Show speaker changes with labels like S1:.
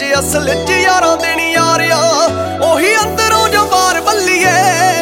S1: ਅਸਲ ਚ ਯਾਰਾਂ ਦੇਣੀ ਯਾਰਿਆ ਉਹੀ ਅੰਦਰੋਂ ਜੋ ਬਾਹਰ ਬੱਲੀਏ।